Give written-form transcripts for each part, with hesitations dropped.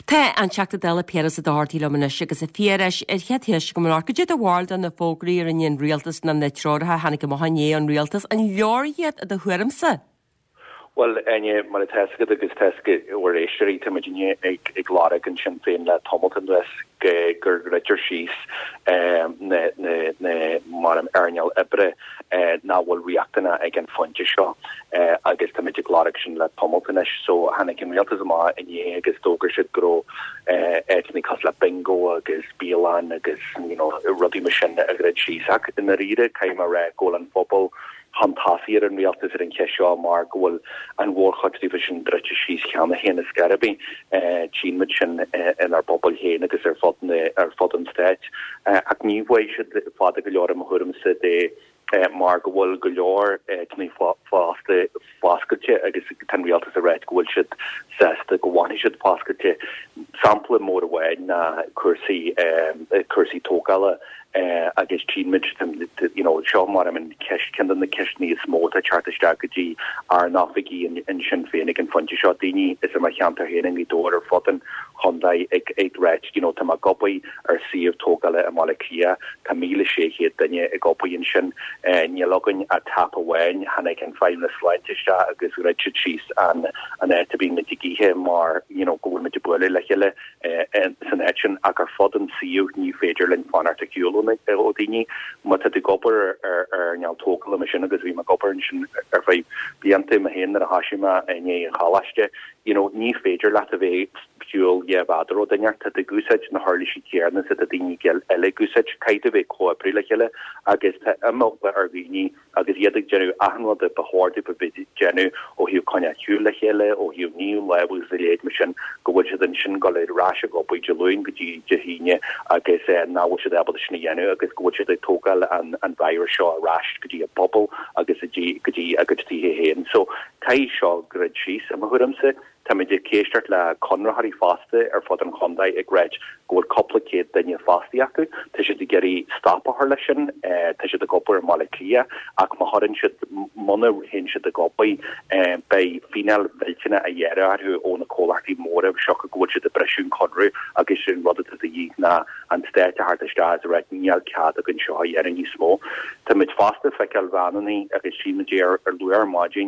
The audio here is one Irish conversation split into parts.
Tá an teachta dela peras a dáirtí lomana agus a fieris chetheis go mar go dé a bháil an na fógraí ar in rialtas na netrótha hanig go mohané an rialtas an leoriad a thuirimsa. Well, mar a teske agus teske or éisií temidine ag lára an sin féin le Tomilton les gur Richard Shees ne mar am airneal ibre náhfuil riachtainna ag an fonte seo agus temid lára sin le Tomilton is so hannig an rialtas má iné agus dógur si gro etni cos le bingo agus bíán agus rudí mar sin a Richard Shees ac in a rire caiim a ra ggó an fphobal Hantáíar an rialtas ar an ceisio mar gohfuil an bhórchatívision dreite síos cheanna héna scarabí tíid sin in ar bobbal héana agus ar fod an stéit ach níhhaid siad fád go leor am thuirimsa de mar gohfuil go leor ní fáscailte agus tan rialtas a réit gohfuil siad sesta go bhhaine siad fáscailte sampla mór bhhain na cuasaí tógála agus tíid seo mar am cin na ceisní is móta charta strategy ar náfigí in sin féinnig an fonte seo daoine is mar cheantar héanaing í dóir ar fodan chundaid ag réit tá má gopaí ar siomh tógála a malacia tá 1,600 duine ag gopaí in sin nílogann a tap ahhain hanig an feim na sláintiste agus Richard Shees an étabí na digíthe mar gohfuil na buile le heile san éin ach ar fodan siomh ní féidir linn fan articulú o daoine mu de gopur ar neall tógal me sin agus bhí mar gopur sin ar bheith blianta a héan ar a hasisiime é chalaiste ní féidir le a bheith fuel bhadro daart de gúsid na háirla sí cearna sa a daoine geal eile gúsid caiide bheith coaprí le heile agus immoba ar bhíní agus iad genú ahanhil de behoirde be bid genú ó hiú conne hiú le chéile ó hiú níú leú sa léad me sin gohfuil an sin go le ráise go buid deúin gotí dehíine agus náhfuil se ebal sinna dhéanú agus gohfuil de tógal an bhair seo a ráist gotí a bobbal agus gotí agustí héan so cai seo grid síos a thuirimsa Táid céisteart le conrathaí fásta ar fod an chundaid ag réid gohfuil copplicéad daine fástaí acu, Tá si de geirí stoppathir lei sin, Tá si de gopur malacia ach má háann siad muna hen siad a gopaí bei final bhiltena a dhéarú ó na cólachtí móra seo a gohfuil siad a breisiún conrú agus sin rud a dhíh na an stéite hartiste a réit níal cead a gunn seo ar an níos mó. Táid fásta feiceil bhanaí agus síimeéir ar luar mágin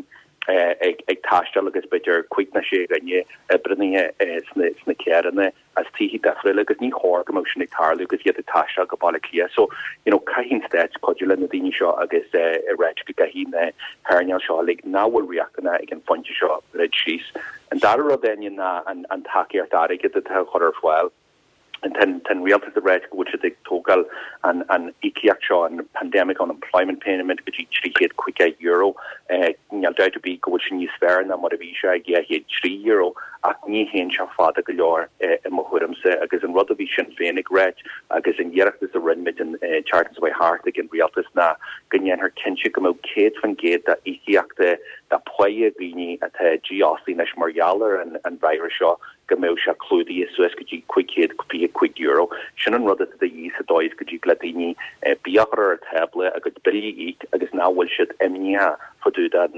ag taistal agus beidir cuiitna sé gannne brenithe sna cearanna as tíhí defriile agus ní chóir go sin ag tarlú agus iad a taistal go bailachlia so caihín stéit codúile na daine seo agus réit go gahína hairneal seo ag náhfuil riachtainna ag an fonte seo Richard Shees an dar a daine na an takeíart aige a choir fáil and ten rialtas a réit go ag tógal an iceach seo an pandemic unemployment payment go €3 quick euro neall deid be go sin níos fear na mar a bhí se ag €3 ach ní héin se fád a go leor i mo thuirimsa agus an rud a bhí sin féinnig réit agus in dhearachtas a rinmid in chartans by heart ag rialtas na gannn haar kinse go mó céad fan géad a iceachta da poie bíní a GOC nes marjaler an bhair seo gomó se clúdaí is suas gotí cuiicéad go €5 sin an rud a dhí sa dóid gotí gladíní bíachar ar table a go bilí agus náhfuil siad imníha fodúda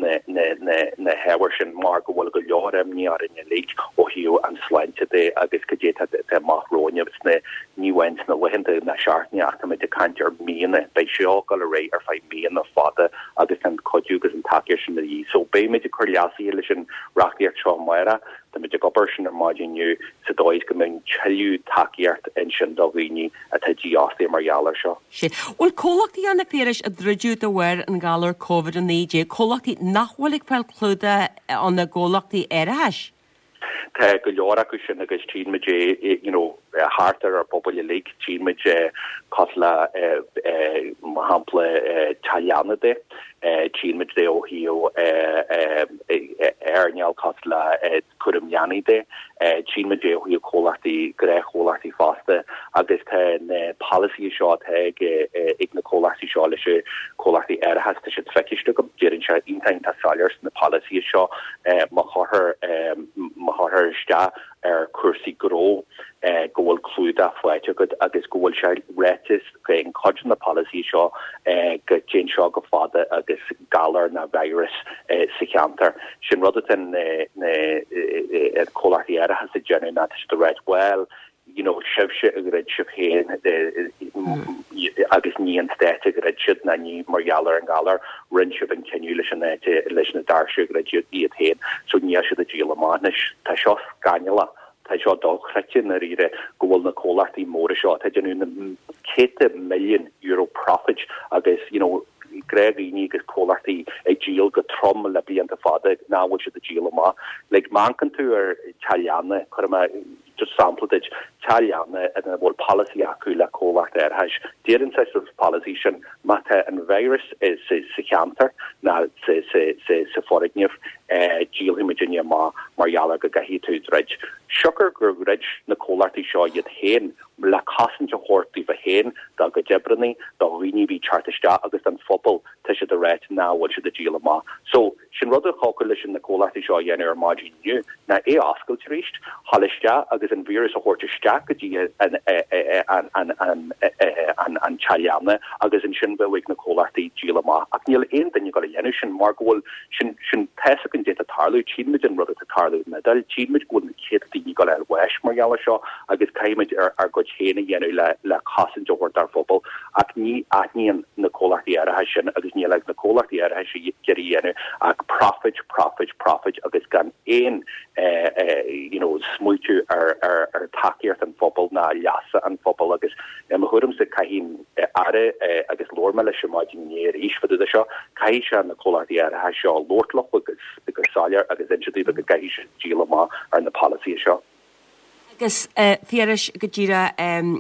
na hewar sin mar go bhfuil go leor imníar in lé ó hiú an sleinte dé agus go dé máthróine na níhaint na lehinnta na seaartne ach me de cantar míana bei seo go ré ar fá míana fada agus an codúgus an takeir sin í so bé me de choleasí lei sin rachiart seo mara Tá mid go sin ar máidinniu sa dóid go minn teú takeíart in sin doghine a GOC marjaler seo. Bhfuil cólachtaí anna féris a ddriú a bhhair an galar COVID-19 cólachtaí nachhfuil fel clúda an na ggólachtaí airtheis. Tá go leor acu sin agus tíid hartar ar pobl le tíid cos le hapla talianna de tíid de ó hiú airneal cos le curimneanní de tíid ó hiú cólachtaí gré cólachtaí fásta agus tá na policy seo ag na cólachtaí seo lei cólachtaí airtheas tá si feiciiste go déann se intain tá sáirs na policy seo má chothair sta cuasaí gró gohfuil clúda foiite go agus gohfuil se réitis in codin na policy seo go Jane seo go fada agus galar na virus sa cheantar. Sin rud an cólartaí aire has a genu na the red well. Sibse a red sib héin agus ní an stéite a red siid na ní margheallar an galar rin sib an ceniu leis an leis na darse a red iad héin, so ní si a díal amáis tá seo ganela. Tá seo dóchretin a rire gohfuil na cólartaí móra seo tá genú na €100 million profit agus Gregini agus cólartaí ag díal go trom le blianta fada náhfuil si a díal amá. Le mancan tú Italiana chu just sampled Italiana and bhfuil policy acu le cólarta heis. Déan sa policy sin mata an virus is sa cheantar na sa forigníomh díal Virginia margheallar go gaithí tú reid. Sugar gur reid na cólartaí seo iad héin le casan hortaí a héin da go debranní da riní bhí chartiste agus an fphobal te si a réit náhfuil si a díal amá. So sin rud a chocail lei sin na cólartaí seo dhéanú ar máidí nniu na ascailt ríist haliste agus an vírus a hortiste go dtí an Italiana agus an sin bhfuig na cólartaí díal amá. Ach níl aon daine go dhéanú sin mar gohfuil sin teasa an dé a tarlú tíimiid an rud a tarlú medal tíimiid gohfuil na chétaí go le weis margheallar seo agus caiimiid ar go chéna dhéanú le casan hort ar fphobal ach ní aithníon na cólartaí aire sin agus ní le na cólartaí aire si geirí dhéanú ach profit agus gan éon smuitiú ar takeíart an fphobal na leasa an fphobal agus chuirm sa caihín aire agus lorma leis sem maidin níir ísfadu seo caihí se na cólartaí aire seo lortlach agus sáilear agus insidí go gaihí se díal amá ar na policy seo. Agus fiaris go ddíra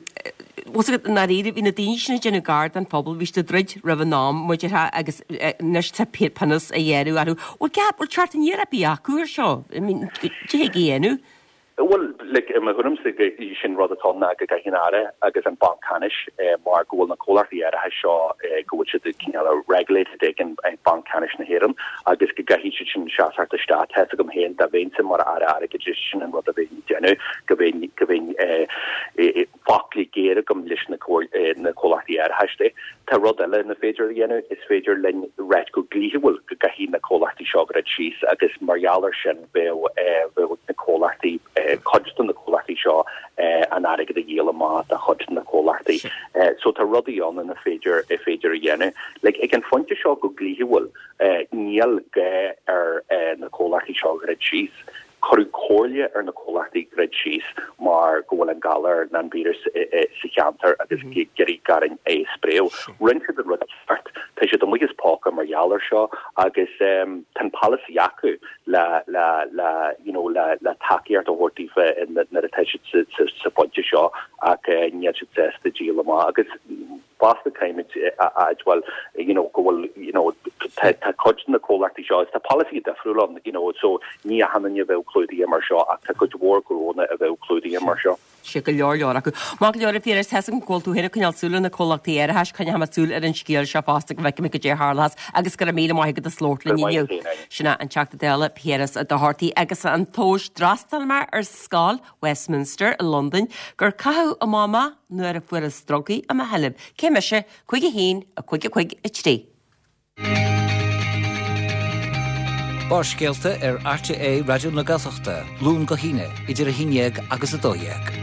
na réidir hí na daine genú gard an pobl vís de druid rah nám muidir agus nes tá pepanas a dhéanú aú ó gap ó chart an dhéar a bí acuair seo dé géanú. Well, ma chum sin rud atá go gahinare agus an bancanis mar gohfuil na cólartaí aire seo gohfuil si regulated an bancanis na héan agus go gahí sin seaarta stát he gom héin da bhéinte mar aire go sin an rud a bhéin dénne go bhéin faclí géire gom leis na cólartaí aire heiste. Tá rud eile na féidir dhéanú is féidir len réit go glíhfuil go gahí na cólartaí seo go síos agus margheallar sin bheith na cólartaí Hodgson na cólartaí seo an aige a dhéal amá a Hodgson na cólartaí. So tá rudaí an na féidir a dhéanú. Le ag an fonte seo go glíhfuil níl ge ar na cólartaí seo go síos. Choú cóirle ar na cólartaí grid síos mar gohfuil an galar na vírus sa cheantar agus geirí garin spréo. Rinse a rud start tá sé do mugus páca margheallar seo agus tan policy acu le takeíart a hortífa na a teisi sa pointe seo ach níl si de díal amá agus basta caiimiid well gohfuil tá codin na cólartaí seo is tá policy defriúlan so ní a hanne bheith clúdaí mar seo ach tá go dhór goróna a bheith clúdaí mar seo. Si go leor acu. Má go leor fíras heas an ggóil tú héna chunealsúla na cólartaí aire heis chuine hamasúil ar an scéal se fásta go bheith go dé hálas agus go mí maithe go a slótla níú. Sinna an teachta déile Pieras a dohartaí agus an tóis drastal mar ar scáil Westminster in London gur cathú a máma nuair a fuair a strogaí a helib. Céime se chuige héin a chuige a trí. Bárscéalta ar RTA Radio na Gaeltachta, Lún go híine, idir a híineag agus a dóiag.